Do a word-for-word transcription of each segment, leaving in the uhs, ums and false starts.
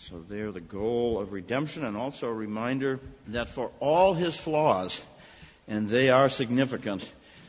And so they're the goal of redemption, and also a reminder that for all his flaws, and they are significant,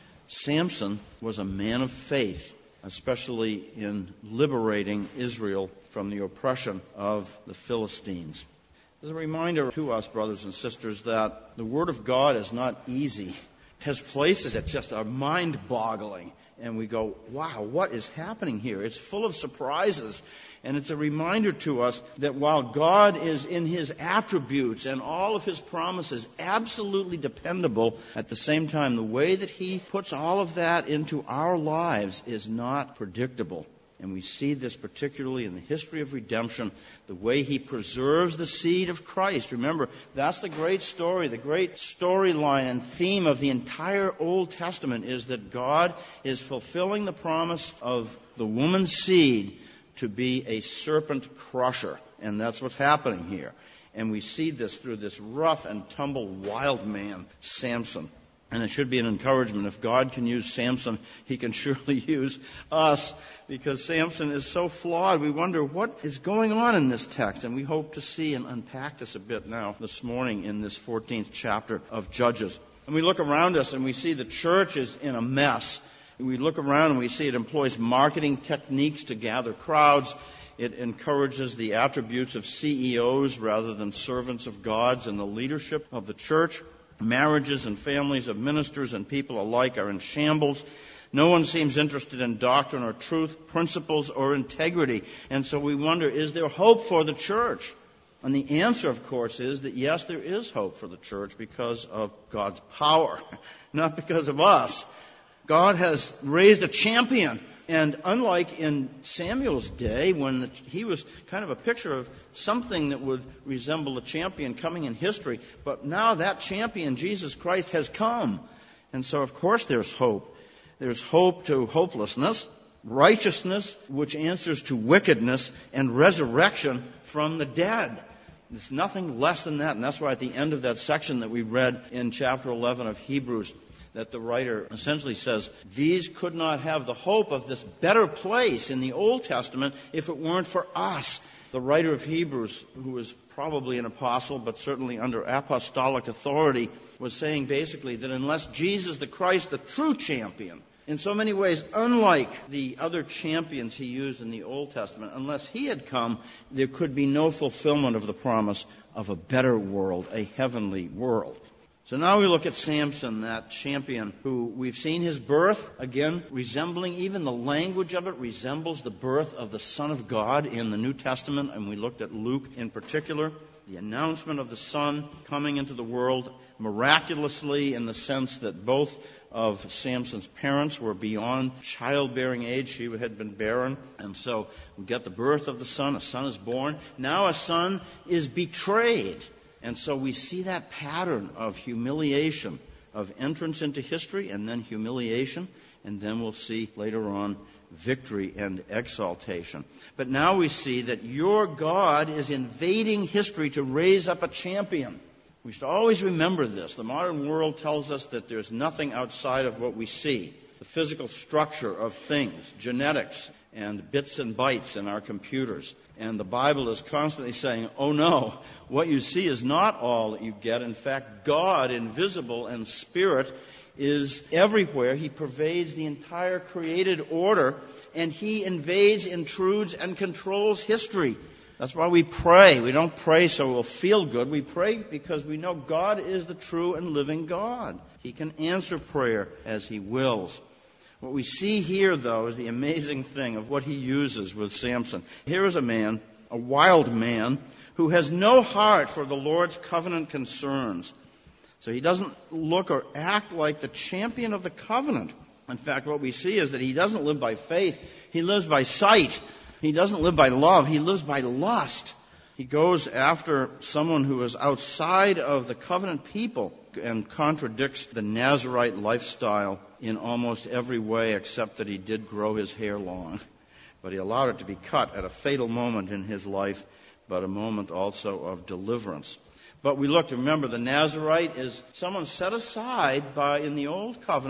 Samson was a man of faith, especially in liberating Israel from the oppression of the Philistines. As a reminder to us, brothers and sisters, that the Word of God is not easy. It has places that just are mind-boggling. And we go, wow, what is happening here? It's full of surprises. And it's a reminder to us that while God is in his attributes and all of his promises absolutely dependable, at the same time, the way that he puts all of that into our lives is not predictable. And we see this particularly in the history of redemption, the way he preserves the seed of Christ. Remember, that's the great story, the great storyline and theme of the entire Old Testament is that God is fulfilling the promise of the woman's seed to be a serpent crusher. And that's what's happening here. And we see this through this rough and tumble wild man, Samson. And it should be an encouragement. If God can use Samson, he can surely use us, because Samson is so flawed. We wonder what is going on in this text, and we hope to see and unpack this a bit now this morning in this fourteenth chapter of Judges. And we look around us and we see the church is in a mess. We look around and we see it employs marketing techniques to gather crowds. It encourages the attributes of C E Os rather than servants of God's in the leadership of the church. Marriages and families of ministers and people alike are in shambles. No one seems interested in doctrine or truth, principles or integrity. And so we wonder, is there hope for the church? And the answer, of course, is that yes, there is hope for the church because of God's power, not because of us. God has raised a champion. And unlike in Samuel's day, when the, he was kind of a picture of something that would resemble a champion coming in history, but now that champion, Jesus Christ, has come. And so, of course, there's hope. There's hope to hopelessness, righteousness, which answers to wickedness, and resurrection from the dead. There's nothing less than that. And that's why at the end of that section that we read in chapter eleven of Hebrews, that the writer essentially says, these could not have the hope of this better place in the Old Testament if it weren't for us. The writer of Hebrews, who was probably an apostle, but certainly under apostolic authority, was saying basically that unless Jesus the Christ, the true champion, in so many ways unlike the other champions he used in the Old Testament, unless he had come, there could be no fulfillment of the promise of a better world, a heavenly world. So now we look at Samson, that champion who we've seen his birth, again, resembling, even the language of it resembles the birth of the Son of God in the New Testament, and we looked at Luke in particular, the announcement of the Son coming into the world miraculously in the sense that both of Samson's parents were beyond childbearing age. She had been barren, and so we get the birth of the Son, a son is born. Now a son is betrayed. And so we see that pattern of humiliation, of entrance into history and then humiliation, and then we'll see later on victory and exaltation. But now we see that your God is invading history to raise up a champion. We should always remember this. The modern world tells us that there's nothing outside of what we see. The physical structure of things, genetics, and bits and bytes in our computers. And the Bible is constantly saying, oh no, what you see is not all that you get. In fact, God, invisible and spirit, is everywhere. He pervades the entire created order, and he invades, intrudes, and controls history. That's why we pray. We don't pray so we'll feel good. We pray because we know God is the true and living God. He can answer prayer as he wills. What we see here, though, is the amazing thing of what he uses with Samson. Here is a man, a wild man, who has no heart for the Lord's covenant concerns. So he doesn't look or act like the champion of the covenant. In fact, what we see is that he doesn't live by faith. He lives by sight. He doesn't live by love. He lives by lust. He goes after someone who is outside of the covenant people and contradicts the Nazirite lifestyle in almost every way, except that he did grow his hair long. But he allowed it to be cut at a fatal moment in his life, but a moment also of deliverance. But we look to remember the Nazirite is someone set aside by, in the Old Covenant,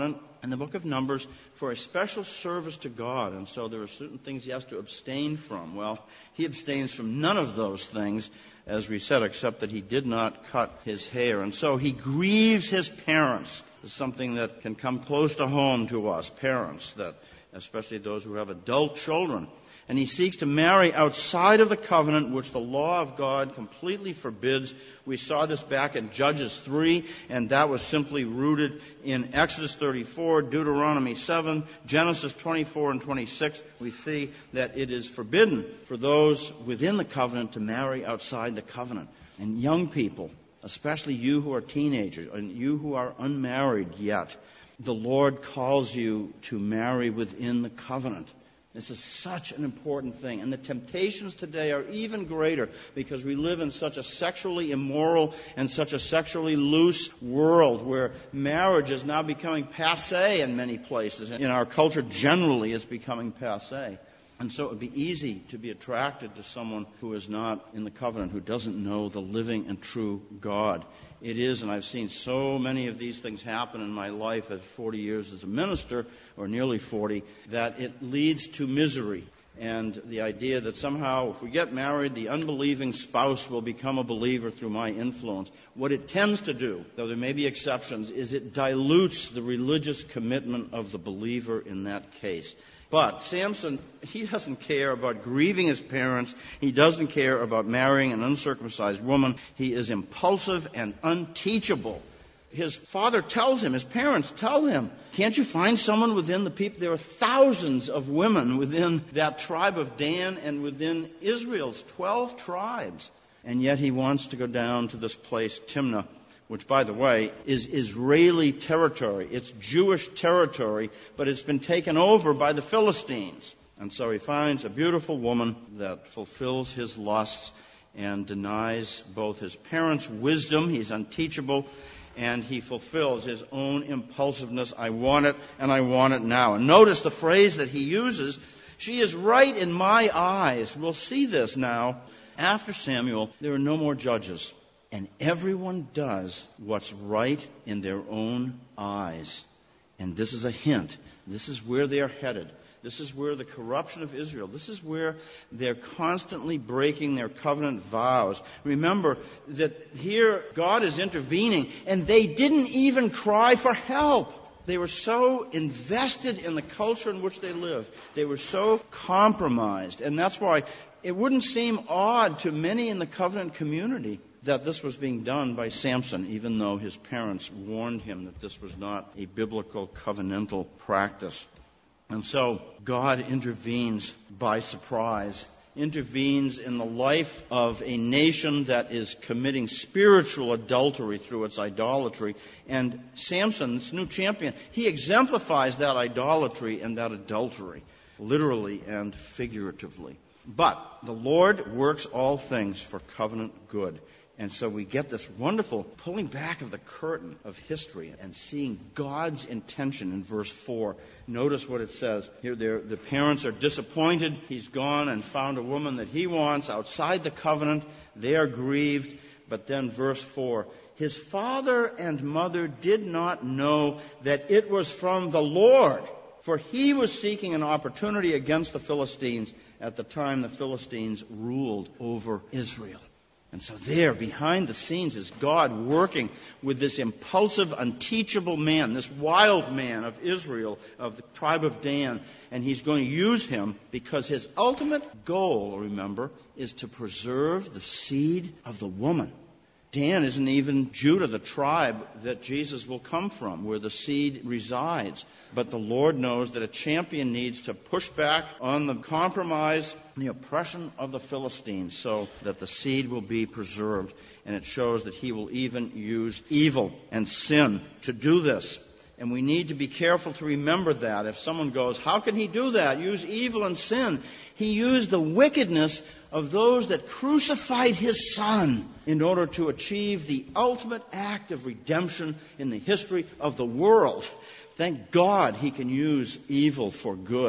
in the book of Numbers for a special service to God. And so there are certain things he has to abstain from. Well, he abstains from none of those things, as we said, except that he did not cut his hair. And so he grieves his parents. It's something that can come close to home to us, parents, that especially those who have adult children. And he seeks to marry outside of the covenant, which the law of God completely forbids. We saw this back in Judges three, and that was simply rooted in Exodus thirty-four, Deuteronomy seven, Genesis twenty-four and twenty-six. We see that it is forbidden for those within the covenant to marry outside the covenant. And young people, especially you who are teenagers and you who are unmarried yet, the Lord calls you to marry within the covenant. This is such an important thing. And the temptations today are even greater because we live in such a sexually immoral and such a sexually loose world where marriage is now becoming passé in many places. In our culture generally, it's becoming passé. And so it would be easy to be attracted to someone who is not in the covenant, who doesn't know the living and true God. It is, and I've seen so many of these things happen in my life as forty years as a minister, or nearly forty, that it leads to misery. And the idea that somehow if we get married, the unbelieving spouse will become a believer through my influence. What it tends to do, though there may be exceptions, is it dilutes the religious commitment of the believer in that case. But Samson, he doesn't care about grieving his parents. He doesn't care about marrying an uncircumcised woman. He is impulsive and unteachable. His father tells him, his parents tell him, can't you find someone within the people? There are thousands of women within that tribe of Dan and within Israel's twelve tribes. And yet he wants to go down to this place, Timnah, which, by the way, is Israeli territory. It's Jewish territory, but it's been taken over by the Philistines. And so he finds a beautiful woman that fulfills his lusts and denies both his parents' wisdom, he's unteachable, and he fulfills his own impulsiveness. I want it, and I want it now. And notice the phrase that he uses, she is right in my eyes. We'll see this now. After Samuel, there are no more judges. And everyone does what's right in their own eyes. And this is a hint. This is where they are headed. This is where the corruption of Israel, this is where they're constantly breaking their covenant vows. Remember that here God is intervening, and they didn't even cry for help. They were so invested in the culture in which they lived. They were so compromised. And that's why it wouldn't seem odd to many in the covenant community that this was being done by Samson, even though his parents warned him that this was not a biblical covenantal practice. And so God intervenes by surprise, intervenes in the life of a nation that is committing spiritual adultery through its idolatry. And Samson, this new champion, he exemplifies that idolatry and that adultery, literally and figuratively. But the Lord works all things for covenant good. And so we get this wonderful pulling back of the curtain of history and seeing God's intention in verse four. Notice what it says. Here the parents are disappointed. He's gone and found a woman that he wants outside the covenant. They are grieved. But then verse four. His father and mother did not know that it was from the Lord, for he was seeking an opportunity against the Philistines at the time the Philistines ruled over Israel. And so there, behind the scenes, is God working with this impulsive, unteachable man, this wild man of Israel, of the tribe of Dan. And he's going to use him because his ultimate goal, remember, is to preserve the seed of the woman. Dan isn't even Judah, the tribe that Jesus will come from, where the seed resides. But the Lord knows that a champion needs to push back on the compromise and the oppression of the Philistines so that the seed will be preserved. And it shows that he will even use evil and sin to do this. And we need to be careful to remember that. If someone goes, how can he do that? Use evil and sin. He used the wickedness of those that crucified his son in order to achieve the ultimate act of redemption in the history of the world. Thank God he can use evil for good.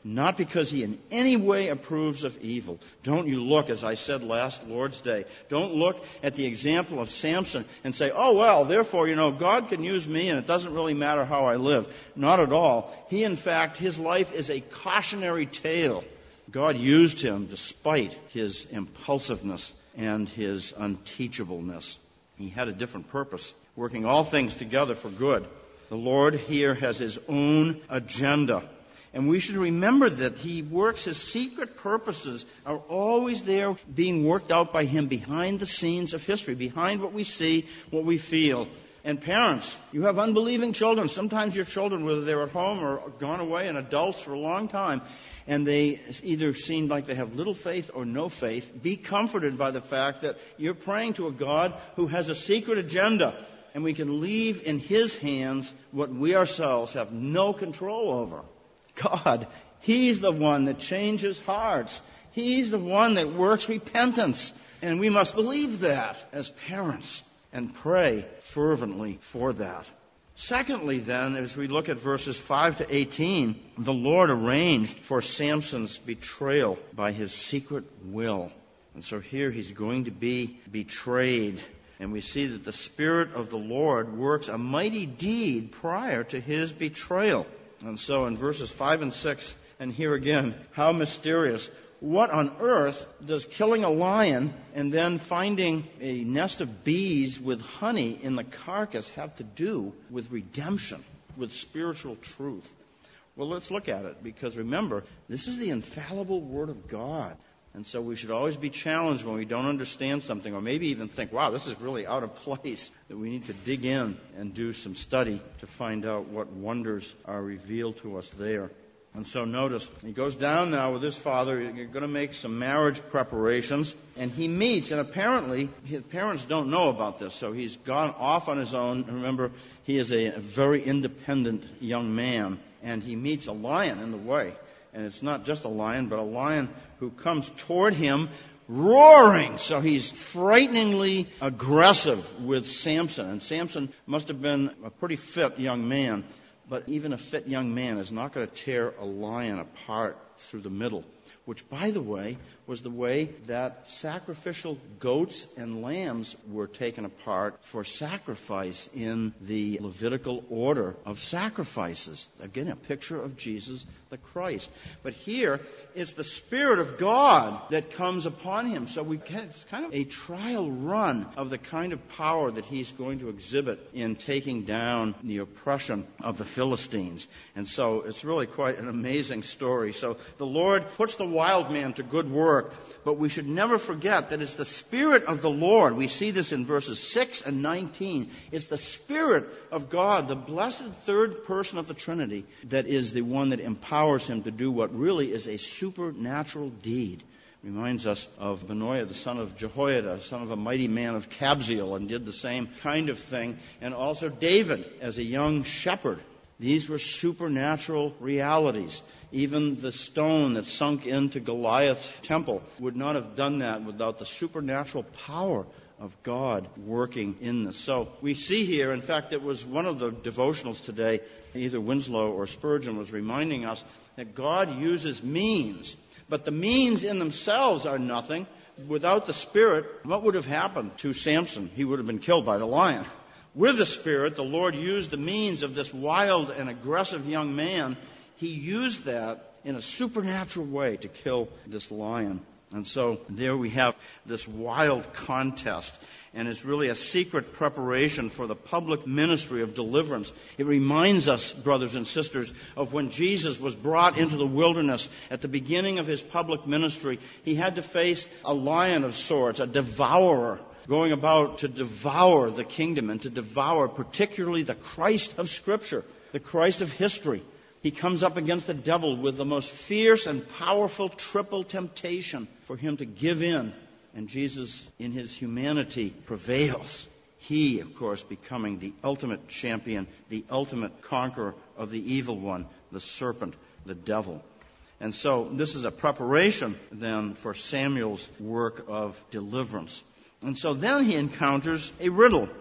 not because he in any way approves of evil. Don't you look, as I said last Lord's Day, don't look at the example of Samson and say, oh, well, therefore, you know, God can use me and it doesn't really matter how I live. Not at all. He, in fact, his life is a cautionary tale. God used him despite his impulsiveness and his unteachableness. He had a different purpose, working all things together for good. The Lord here has his own agenda. And we should remember that he works, his secret purposes are always there being worked out by him behind the scenes of history, behind what we see, what we feel. And parents, you have unbelieving children. Sometimes your children, whether they're at home or gone away and adults for a long time, and they either seem like they have little faith or no faith, be comforted by the fact that you're praying to a God who has a secret agenda. And we can leave in his hands what we ourselves have no control over. God, he's the one that changes hearts. He's the one that works repentance. And we must believe that as parents and pray fervently for that. Secondly, then, as we look at verses five to eighteen, the Lord arranged for Samson's betrayal by his secret will. And so here he's going to be betrayed. And we see that the Spirit of the Lord works a mighty deed prior to his betrayal. And so in verses five and six, and here again, how mysterious. What on earth does killing a lion and then finding a nest of bees with honey in the carcass have to do with redemption, with spiritual truth? Well, let's look at it, because remember, this is the infallible Word of God. And so we should always be challenged when we don't understand something, or maybe even think, wow, this is really out of place, that we need to dig in and do some study to find out what wonders are revealed to us there. And so notice, he goes down now with his father. You're going to make some marriage preparations. And he meets, and apparently his parents don't know about this, so he's gone off on his own. Remember, he is a, a very independent young man, and he meets a lion in the way. And it's not just a lion, but a lion who comes toward him roaring. So he's frighteningly aggressive with Samson. And Samson must have been a pretty fit young man. But even a fit young man is not going to tear a lion apart through the middle, which, by the way, was the way that sacrificial goats and lambs were taken apart for sacrifice in the Levitical order of sacrifices. Again, a picture of Jesus the Christ. But here, it's the Spirit of God that comes upon him. So we get, it's kind of a trial run of the kind of power that he's going to exhibit in taking down the oppression of the Philistines. And so it's really quite an amazing story. So the Lord puts the wild man to good work. But we should never forget that it's the Spirit of the Lord. We see this in verses six and nineteen. It's the Spirit of God, the blessed third person of the Trinity, that is the one that empowers him to do what really is a supernatural deed. Reminds us of Benaiah, the son of Jehoiada, son of a mighty man of Kabzeel, and did the same kind of thing. And also David as a young shepherd. These were supernatural realities. Even the stone that sunk into Goliath's temple would not have done that without the supernatural power of God working in this. So we see here, in fact, it was one of the devotionals today, either Winslow or Spurgeon was reminding us that God uses means, but the means in themselves are nothing. Without the Spirit, what would have happened to Samson? He would have been killed by the lion. With the Spirit, the Lord used the means of this wild and aggressive young man. He used that in a supernatural way to kill this lion. And so there we have this wild contest. And it's really a secret preparation for the public ministry of deliverance. It reminds us, brothers and sisters, of when Jesus was brought into the wilderness at the beginning of his public ministry. He had to face a lion of sorts, a devourer, going about to devour the kingdom and to devour particularly the Christ of Scripture, the Christ of history. He comes up against the devil with the most fierce and powerful triple temptation for him to give in. And Jesus, in his humanity, prevails. He, of course, becoming the ultimate champion, the ultimate conqueror of the evil one, the serpent, the devil. And so this is a preparation then for Samuel's work of deliverance. And so then he encounters a riddle.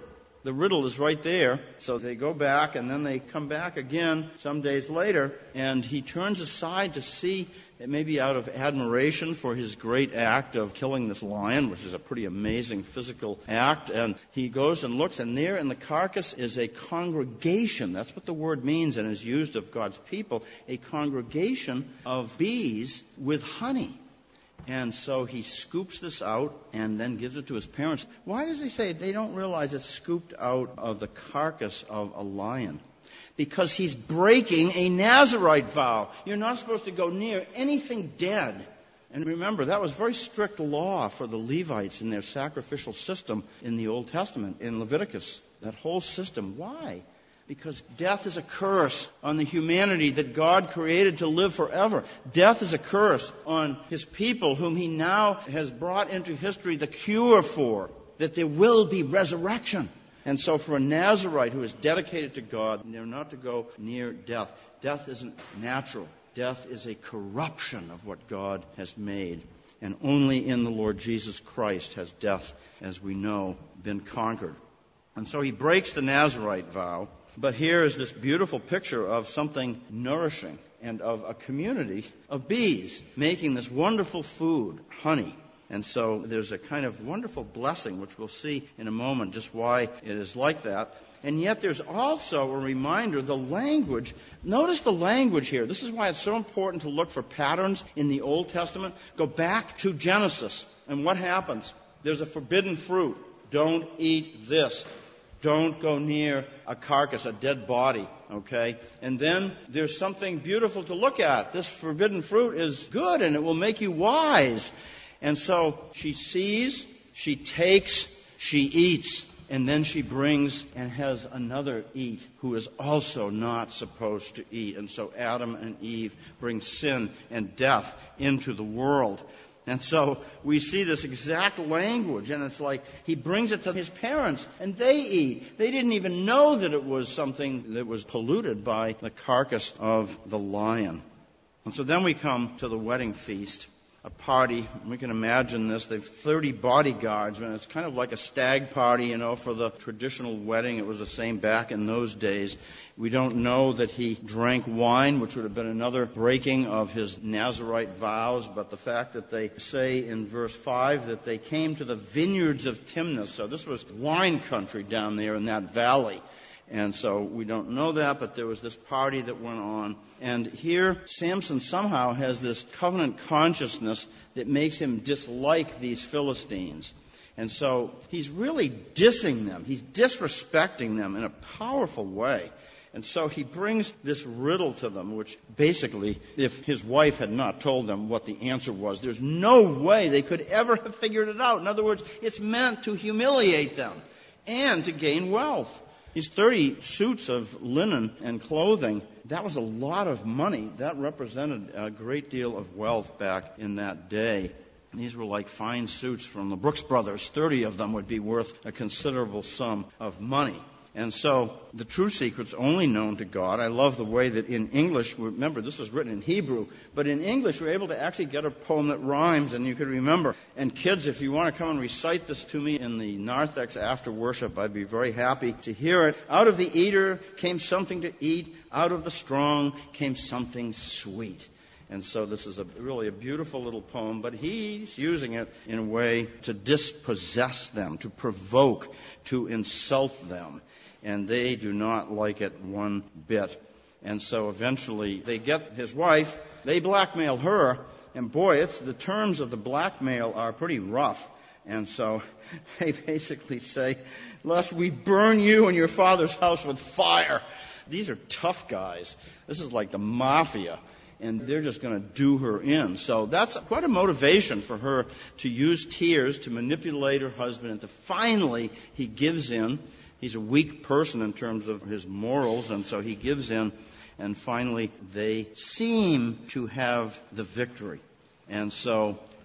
The riddle is right there. So they go back, and then they come back again some days later, and he turns aside to see, maybe out of admiration for his great act of killing this lion, which is a pretty amazing physical act, and he goes and looks, and there in the carcass is a congregation. That's what the word means and is used of God's people, a congregation of bees with honey. And so he scoops this out and then gives it to his parents. Why does he say they don't realize it's scooped out of the carcass of a lion? Because he's breaking a Nazirite vow. You're not supposed to go near anything dead. And remember, that was very strict law for the Levites in their sacrificial system in the Old Testament, in Leviticus. That whole system. Why? Because death is a curse on the humanity that God created to live forever. Death is a curse on His people whom He now has brought into history the cure for, that there will be resurrection. And so for a Nazirite who is dedicated to God, they're not to go near death. Death isn't natural. Death is a corruption of what God has made. And only in the Lord Jesus Christ has death, as we know, been conquered. And so he breaks the Nazirite vow. But here is this beautiful picture of something nourishing and of a community of bees making this wonderful food, honey. And so there's a kind of wonderful blessing, which we'll see in a moment just why it is like that. And yet there's also a reminder, the language. Notice the language here. This is why it's so important to look for patterns in the Old Testament. Go back to Genesis. And what happens? There's a forbidden fruit. Don't eat this. Don't go near a carcass, a dead body, okay? And then there's something beautiful to look at. This forbidden fruit is good and it will make you wise. And so she sees, she takes, she eats, and then she brings and has another eat who is also not supposed to eat. And so Adam and Eve bring sin and death into the world. And so we see this exact language, and it's like he brings it to his parents, and they eat. They didn't even know that it was something that was polluted by the carcass of the lion. And so then we come to the wedding feast, a party. We can imagine this. They've thirty bodyguards, and it's kind of like a stag party, you know, for the traditional wedding. It was the same back in those days. We don't know that he drank wine, which would have been another breaking of his Nazirite vows, but the fact that they say in verse five that they came to the vineyards of Timnah. So this was wine country down there in that valley. And so we don't know that, but there was this party that went on. And here Samson somehow has this covenant consciousness that makes him dislike these Philistines. And so he's really dissing them. He's disrespecting them in a powerful way. And so he brings this riddle to them, which basically, if his wife had not told them what the answer was, there's no way they could ever have figured it out. In other words, it's meant to humiliate them and to gain wealth. These thirty suits of linen and clothing, that was a lot of money. That represented a great deal of wealth back in that day. And these were like fine suits from the Brooks Brothers. thirty of them would be worth a considerable sum of money. And so the true secret's only known to God. I love the way that in English, remember this was written in Hebrew, but in English we're able to actually get a poem that rhymes and you can remember. And kids, if you want to come and recite this to me in the narthex after worship, I'd be very happy to hear it. Out of the eater came something to eat, out of the strong came something sweet. And so this is a, really a beautiful little poem, but he's using it in a way to dispossess them, to provoke, to insult them. And they do not like it one bit. And so eventually they get his wife, they blackmail her, and boy, it's the terms of the blackmail are pretty rough. And so they basically say, lest we burn you and your father's house with fire. These are tough guys. This is like the mafia. And they're just going to do her in. So that's quite a motivation for her to use tears to manipulate her husband. And to finally, he gives in. He's a weak person in terms of his morals, and so he gives in. And finally, they seem to have the victory. And so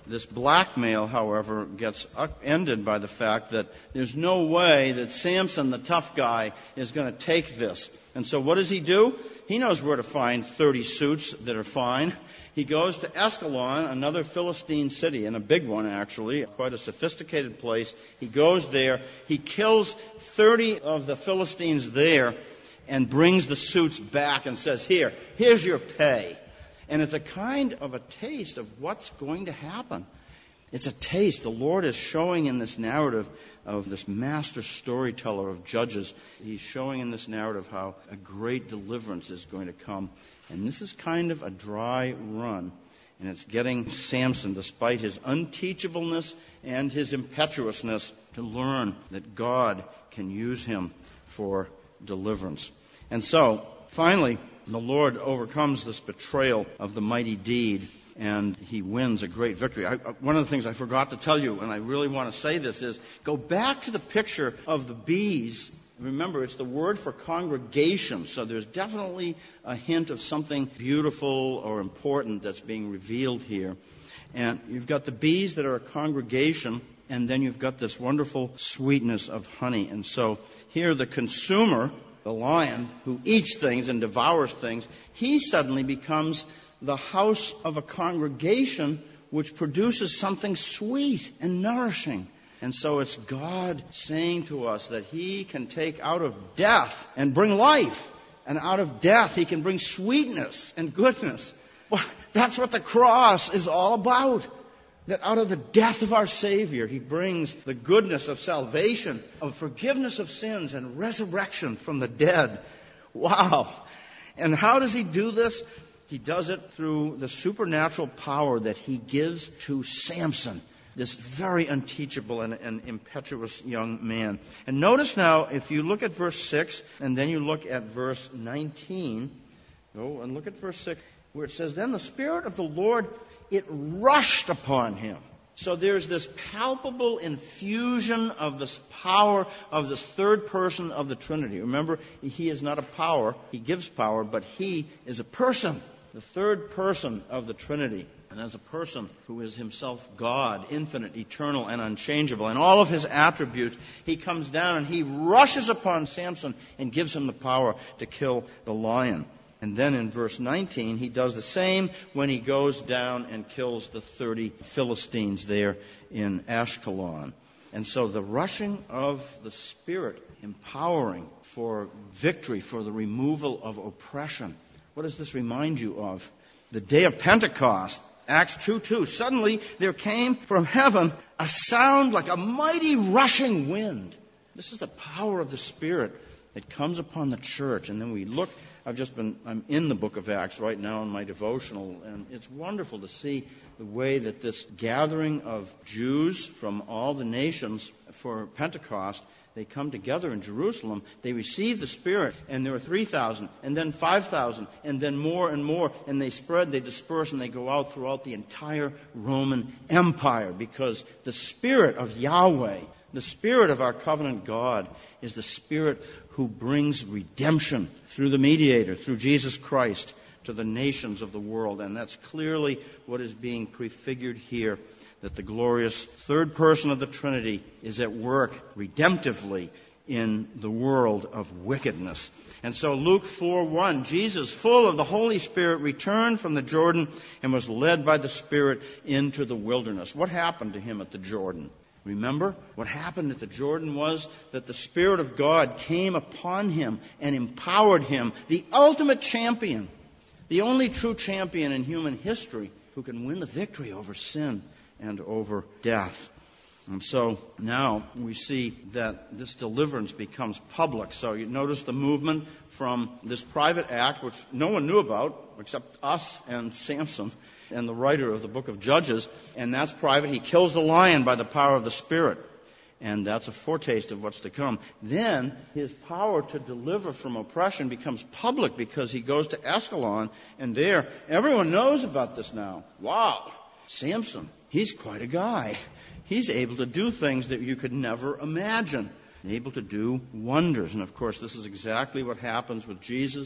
This blackmail, however, gets ended by the fact that there's no way that Samson, the tough guy, is going to take this. And so what does he do? He knows where to find thirty suits that are fine. He goes to Ascalon, another Philistine city, and a big one actually, quite a sophisticated place. He goes there. He kills thirty of the Philistines there and brings the suits back and says, here, here's your pay. And it's a kind of a taste of what's going to happen. It's a taste. The Lord is showing in this narrative of this master storyteller of Judges. He's showing in this narrative how a great deliverance is going to come. And this is kind of a dry run. And it's getting Samson, despite his unteachableness and his impetuousness, to learn that God can use him for deliverance. And so, finally, the Lord overcomes this betrayal of the mighty deed, and he wins a great victory. I, one of the things I forgot to tell you, and I really want to say this, is go back to the picture of the bees. Remember, it's the word for congregation, so there's definitely a hint of something beautiful or important that's being revealed here. And you've got the bees that are a congregation, and then you've got this wonderful sweetness of honey. And so here the consumer, the lion, who eats things and devours things, he suddenly becomes the house of a congregation which produces something sweet and nourishing. And so it's God saying to us that he can take out of death and bring life. And out of death he can bring sweetness and goodness. Well, that's what the cross is all about. That out of the death of our Savior, he brings the goodness of salvation, of forgiveness of sins, and resurrection from the dead. Wow. And how does he do this? He does it through the supernatural power that he gives to Samson, this very unteachable and, and impetuous young man. And notice now, if you look at verse six, and then you look at verse nineteen, go and look at verse six, where it says, then the Spirit of the Lord, it rushed upon him. So there's this palpable infusion of this power of this third person of the Trinity. Remember, he is not a power. He gives power, but he is a person, the third person of the Trinity. And as a person who is himself God, infinite, eternal, and unchangeable, and all of his attributes, he comes down and he rushes upon Samson and gives him the power to kill the lion. And then in verse nineteen, he does the same when he goes down and kills the thirty Philistines there in Ashkelon. And so the rushing of the Spirit, empowering for victory, for the removal of oppression. What does this remind you of? The day of Pentecost, Acts two two. Suddenly there came from heaven a sound like a mighty rushing wind. This is the power of the Spirit that comes upon the church. And then we look, I've just been, I'm in the book of Acts right now in my devotional, and it's wonderful to see the way that this gathering of Jews from all the nations for Pentecost, they come together in Jerusalem, they receive the Spirit, and there are three thousand, and then five thousand, and then more and more, and they spread, they disperse, and they go out throughout the entire Roman Empire, because the Spirit of Yahweh, the Spirit of our covenant God, is the Spirit who brings redemption through the mediator, through Jesus Christ, to the nations of the world. And that's clearly what is being prefigured here, that the glorious third person of the Trinity is at work redemptively in the world of wickedness. And so Luke four one, Jesus, full of the Holy Spirit, returned from the Jordan and was led by the Spirit into the wilderness. What happened to him at the Jordan? Remember, what happened at the Jordan was that the Spirit of God came upon him and empowered him, the ultimate champion, the only true champion in human history who can win the victory over sin and over death. And so now we see that this deliverance becomes public. So you notice the movement from this private act, which no one knew about except us and Samson and the writer of the book of Judges, and that's private. He kills the lion by the power of the Spirit, and that's a foretaste of what's to come. Then his power to deliver from oppression becomes public because he goes to Ascalon, and there everyone knows about this now. Wow, Samson, he's quite a guy. He's able to do things that you could never imagine, able to do wonders. And of course, this is exactly what happens with Jesus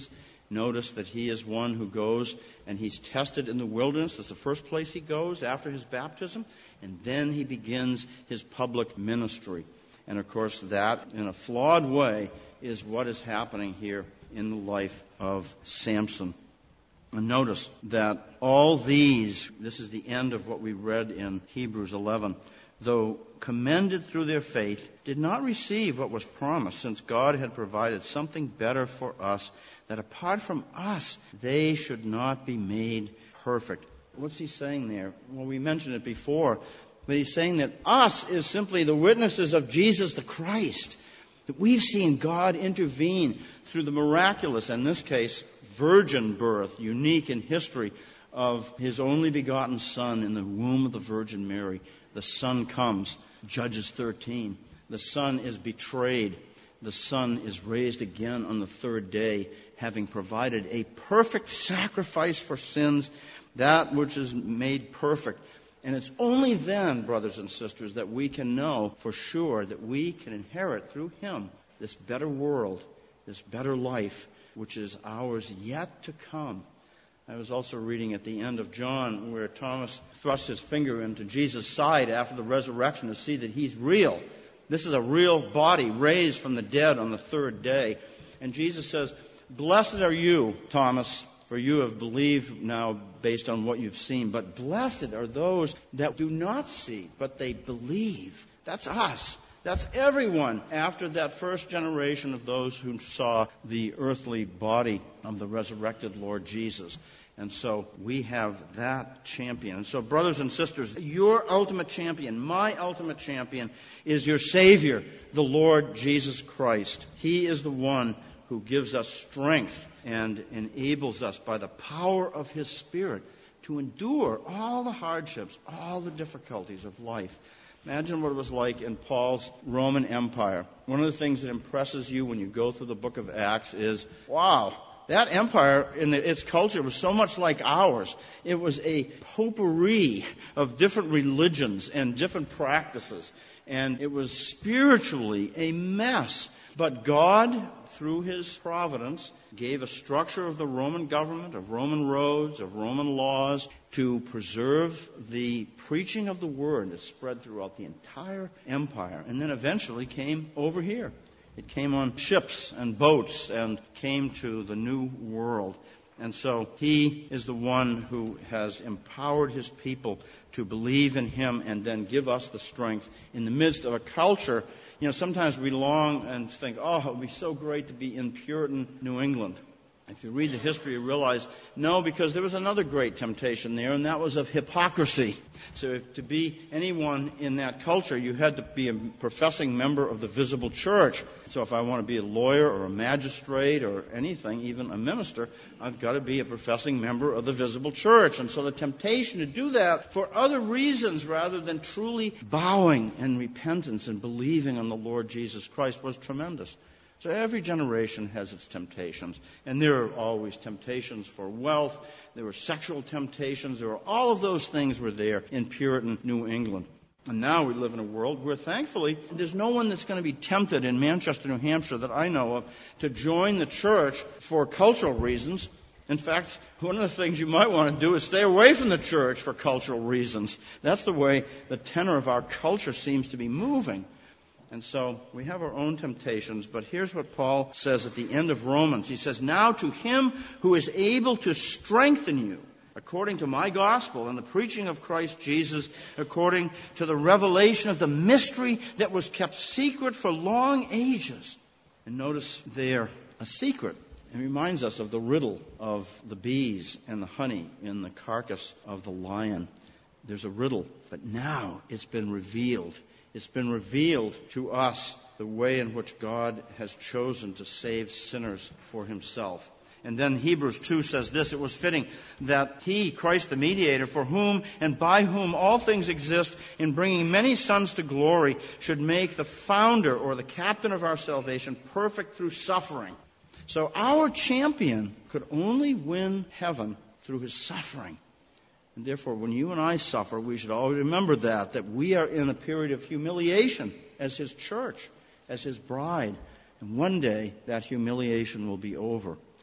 Notice that he is one who goes and he's tested in the wilderness. That's the first place he goes after his baptism. And then he begins his public ministry. And of course, that, in a flawed way, is what is happening here in the life of Samson. And notice that all these, this is the end of what we read in Hebrews eleven, though commended through their faith, did not receive what was promised, since God had provided something better for us, that apart from us, they should not be made perfect. What's he saying there? Well, we mentioned it before, but he's saying that us is simply the witnesses of Jesus the Christ, that we've seen God intervene through the miraculous, in this case, virgin birth, unique in history, of his only begotten Son in the womb of the Virgin Mary. The Son comes, Judges thirteen. The Son is betrayed. The Son is raised again on the third day, having provided a perfect sacrifice for sins, that which is made perfect. And it's only then, brothers and sisters, that we can know for sure that we can inherit through him this better world, this better life, which is ours yet to come. I was also reading at the end of John where Thomas thrust his finger into Jesus' side after the resurrection to see that he's real. This is a real body raised from the dead on the third day. And Jesus says, "Blessed are you, Thomas, for you have believed now based on what you've seen. But blessed are those that do not see, but they believe." That's us. That's everyone after that first generation of those who saw the earthly body of the resurrected Lord Jesus. And so we have that champion. And so, brothers and sisters, your ultimate champion, my ultimate champion, is your Savior, the Lord Jesus Christ. He is the one who gives us strength and enables us by the power of his Spirit to endure all the hardships, all the difficulties of life. Imagine what it was like in Paul's Roman Empire. One of the things that impresses you when you go through the book of Acts is, wow, that empire in the, its culture was so much like ours. It was a potpourri of different religions and different practices. And it was spiritually a mess. But God, through his providence, gave a structure of the Roman government, of Roman roads, of Roman laws, to preserve the preaching of the word that spread throughout the entire empire, and then eventually came over here. It came on ships and boats and came to the new world. And so he is the one who has empowered his people to believe in him and then give us the strength in the midst of a culture. You know, sometimes we long and think, oh, it would be so great to be in Puritan New England. If you read the history, you realize, no, because there was another great temptation there, and that was of hypocrisy. So if, to be anyone in that culture, you had to be a professing member of the visible church. So if I want to be a lawyer or a magistrate or anything, even a minister, I've got to be a professing member of the visible church. And so the temptation to do that for other reasons rather than truly bowing in repentance and believing on the Lord Jesus Christ was tremendous. So every generation has its temptations. And there are always temptations for wealth. There were sexual temptations. There were all of those things were there in Puritan New England. And now we live in a world where, thankfully, there's no one that's going to be tempted in Manchester, New Hampshire, that I know of, to join the church for cultural reasons. In fact, one of the things you might want to do is stay away from the church for cultural reasons. That's the way the tenor of our culture seems to be moving. And so we have our own temptations, but here's what Paul says at the end of Romans. He says, "Now to him who is able to strengthen you, according to my gospel and the preaching of Christ Jesus, according to the revelation of the mystery that was kept secret for long ages." And notice there, a secret. It reminds us of the riddle of the bees and the honey in the carcass of the lion. There's a riddle, but now it's been revealed. It's been revealed to us the way in which God has chosen to save sinners for himself. And then Hebrews two says this, "It was fitting that he, Christ the mediator, for whom and by whom all things exist, in bringing many sons to glory, should make the founder or the captain of our salvation perfect through suffering." So our champion could only win heaven through his suffering. And therefore, when you and I suffer, we should always remember that, that we are in a period of humiliation as his church, as his bride. And one day, that humiliation will be over.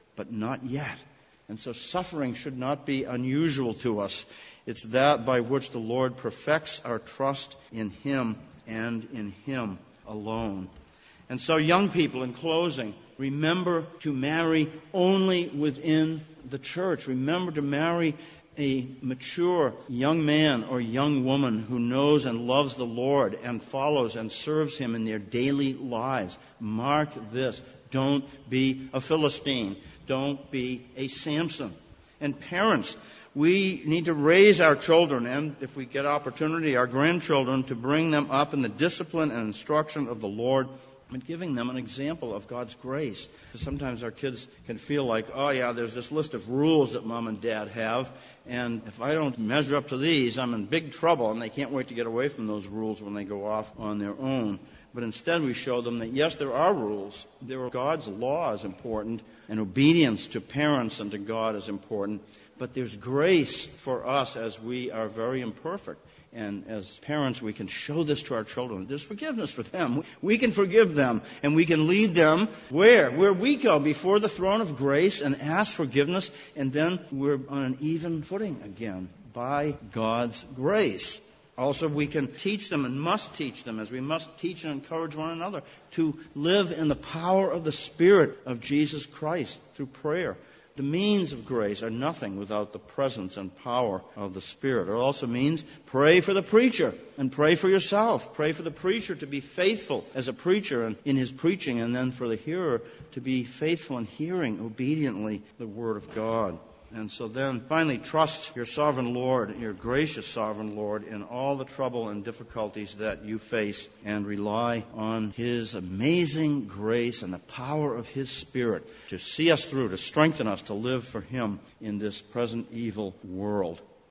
but not yet. And so suffering should not be unusual to us. It's that by which the Lord perfects our trust in Him and in Him alone. And so, young people, in closing, remember to marry only within the church. Remember to marry a mature young man or young woman who knows and loves the Lord and follows and serves Him in their daily lives. Mark this. Don't be a Philistine. Don't be a Samson. And parents, we need to raise our children, and if we get opportunity, our grandchildren, to bring them up in the discipline and instruction of the Lord, and giving them an example of God's grace. Sometimes our kids can feel like, oh yeah, there's this list of rules that mom and dad have, and if I don't measure up to these, I'm in big trouble, and they can't wait to get away from those rules when they go off on their own. But instead we show them that, yes, there are rules. There are God's law is important, and obedience to parents and to God is important. But there's grace for us as we are very imperfect. And as parents, we can show this to our children. There's forgiveness for them. We can forgive them, and we can lead them where? Where we go, before the throne of grace, and ask forgiveness, and then we're on an even footing again by God's grace. Also, we can teach them and must teach them, as we must teach and encourage one another, to live in the power of the Spirit of Jesus Christ through prayer. The means of grace are nothing without the presence and power of the Spirit. It also means pray for the preacher and pray for yourself. Pray for the preacher to be faithful as a preacher and in his preaching, and then for the hearer to be faithful in hearing obediently the Word of God. And so then, finally, trust your sovereign Lord, your gracious sovereign Lord, in all the trouble and difficulties that you face, and rely on His amazing grace and the power of His Spirit to see us through, to strengthen us to live for Him in this present evil world.